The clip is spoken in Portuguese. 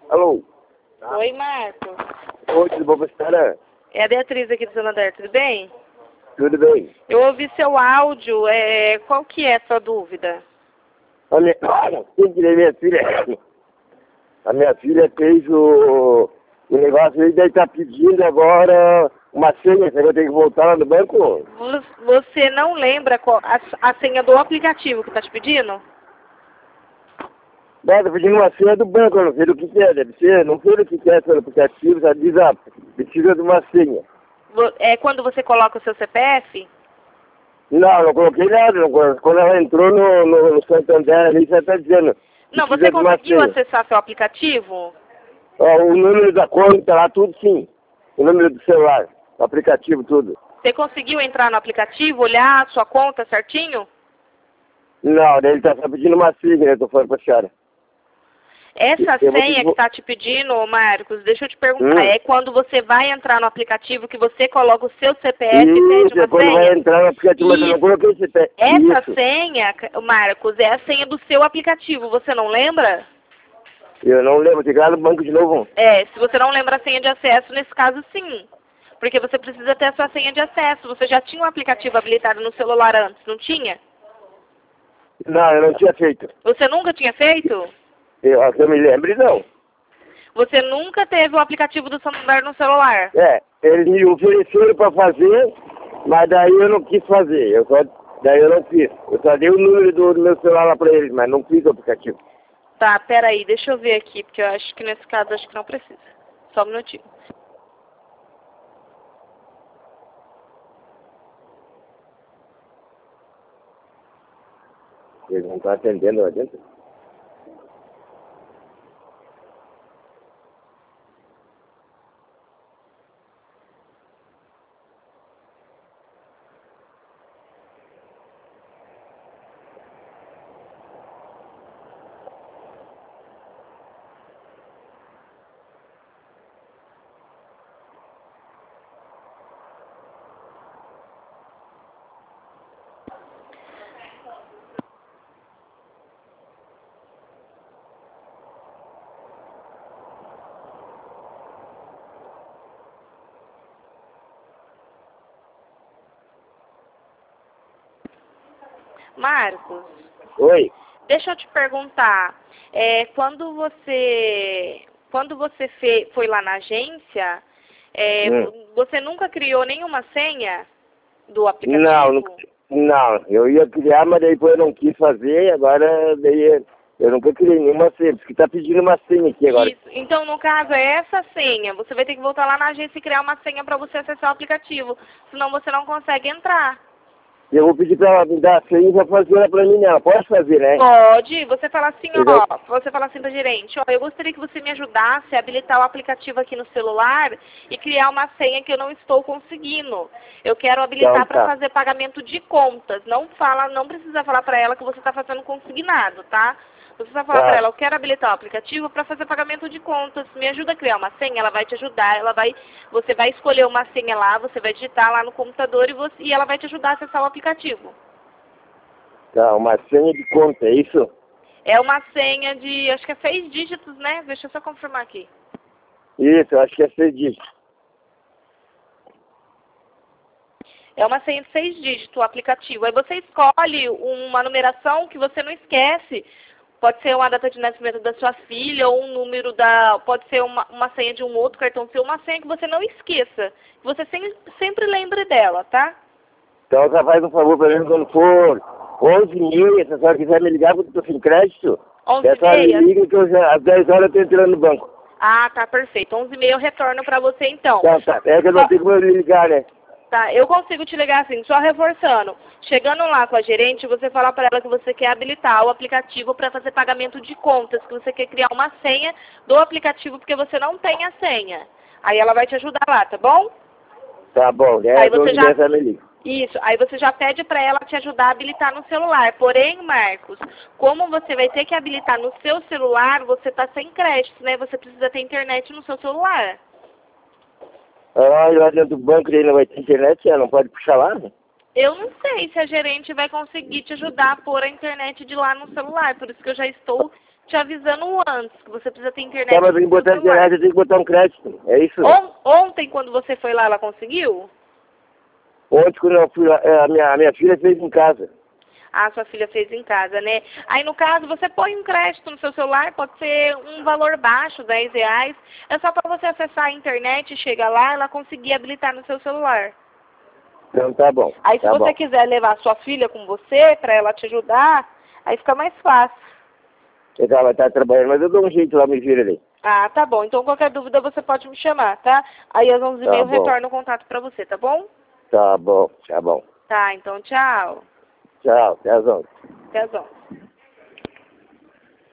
Alô? Oi, Marcos. Oi, tudo bom, senhora? É a Beatriz aqui do Santander, tudo bem? Tudo bem. Eu ouvi seu áudio, qual que é a sua dúvida? Olha, tem que ver minha filha. A minha filha fez o negócio aí, daí tá pedindo agora uma senha, você vai ter que voltar lá no banco? Você não lembra qual a senha do aplicativo que tá te pedindo? Não, tá pedindo uma senha do banco, eu não sei do que é, deve ser, não sei do que é pelo aplicativo, já diz, precisa de uma senha. É quando você coloca o seu CPF? Não coloquei nada, quando ela entrou no Santander ali, já tá dizendo. Não, Precisa você de uma conseguiu senha. acessar seu aplicativo? Ó, o número da conta lá, tudo sim. O número do celular, o aplicativo, tudo. Você conseguiu entrar no aplicativo, olhar a sua conta certinho? Não, daí ele tá só pedindo uma senha, né? Tô falando pra senhora. Essa Eu vou ter senha que tá te pedindo, Marcos, deixa eu te perguntar, é Hum. quando você vai entrar no aplicativo que você coloca o seu CPF e pede Isso, uma é quando senha? vai entrar no aplicativo, mas eu não Isso. coloquei esse pé. Essa Isso. senha, Marcos, é a senha do seu aplicativo, você não lembra? Eu não lembro, tem que ir lá no banco de novo. Se você não lembra a senha de acesso, nesse caso sim. Porque você precisa ter a sua senha de acesso. Você já tinha um aplicativo habilitado no celular antes, não tinha? Não, eu não tinha feito. Você nunca tinha feito? Que eu me lembre, não. Você nunca teve o aplicativo do Santander no celular? Eles me ofereceram pra fazer, mas daí eu não quis fazer. Daí eu não fiz. Eu só dei o número do meu celular lá pra eles, mas não fiz o aplicativo. Tá, peraí, deixa eu ver aqui, porque eu acho que nesse caso acho que não precisa. Só um minutinho. Eles não estão atendendo lá dentro. Marcos, Oi? deixa eu te perguntar, quando você foi lá na agência, você nunca criou nenhuma senha do aplicativo? Não, eu ia criar, mas depois eu não quis fazer, agora daí eu nunca criei nenhuma senha, porque tá pedindo uma senha aqui agora. Isso. Então, no caso, é essa senha. Você vai ter que voltar lá na agência e criar uma senha para você acessar o aplicativo, senão você não consegue entrar. Eu vou pedir pra ela me dar a senha e já fazer ela pra mim, ela pode fazer, né? Pode. Você fala assim, Exato. você fala assim pra gerente, eu gostaria que você me ajudasse a habilitar o aplicativo aqui no celular e criar uma senha que eu não estou conseguindo. Eu quero habilitar Então, para tá. fazer pagamento de contas. Não precisa falar para ela que você está fazendo consignado, tá? Você vai falar Tá. para ela, eu quero habilitar o aplicativo para fazer pagamento de contas. Me ajuda a criar uma senha, ela vai te ajudar, você vai escolher uma senha lá, você vai digitar lá no computador e ela vai te ajudar a acessar o aplicativo. Tá, uma senha de conta, é isso? É uma senha de, acho que é 6 dígitos, né? Deixa eu só confirmar aqui. Isso, eu acho que é 6 dígitos. É uma senha de 6 dígitos o aplicativo. Aí você escolhe uma numeração que você não esquece. Pode ser uma data de nascimento da sua filha ou um número pode ser uma senha de um outro cartão seu, uma senha que você não esqueça. Que você sempre lembre dela, tá? Então você faz um favor pra mim quando for 11h30, se a senhora quiser me ligar porque eu tô sem crédito. 11h30? A senhora me liga que às 10 horas eu tô entrando no banco. Ah, tá, perfeito. 11h30 eu retorno pra você então. Tá. É que eu não tenho como me ligar, né? Tá, eu consigo te ligar assim, só reforçando. Chegando lá com a gerente, você fala para ela que você quer habilitar o aplicativo para fazer pagamento de contas, que você quer criar uma senha do aplicativo porque você não tem a senha. Aí ela vai te ajudar lá, tá bom? Tá bom, Aí você já... me liga. Isso, aí você já pede para ela te ajudar a habilitar no celular. Porém, Marcos, como você vai ter que habilitar no seu celular, você tá sem crédito, né? Você precisa ter internet no seu celular. Lá dentro do banco ele não vai ter internet, ela não pode puxar lá, né? Eu não sei se a gerente vai conseguir te ajudar a pôr a internet de lá no celular, por isso que eu já estou te avisando antes, que você precisa ter internet. Tá, mas tem que botar internet, eu tenho que botar um crédito. É isso? Ontem, quando você foi lá, ela conseguiu? Ontem, quando eu fui lá, a minha filha fez em casa. Ah, sua filha fez em casa, né? Aí, no caso, você põe um crédito no seu celular, pode ser um valor baixo, R$10. É só para você acessar a internet, chegar lá, ela conseguir habilitar no seu celular. Então tá bom. Aí, se Tá você bom. quiser levar sua filha com você, para ela te ajudar, aí fica mais fácil. Ela vai estar trabalhando, mas eu dou um jeito lá, me vira ali. Ah, tá bom. Então, qualquer dúvida, você pode me chamar, tá? Aí, às 11h30 eu Tá bom. retorno o contato para você, tá bom? Tá bom, tá bom. Tá, então, tchau. Tchau, até as 11. Até às 11h.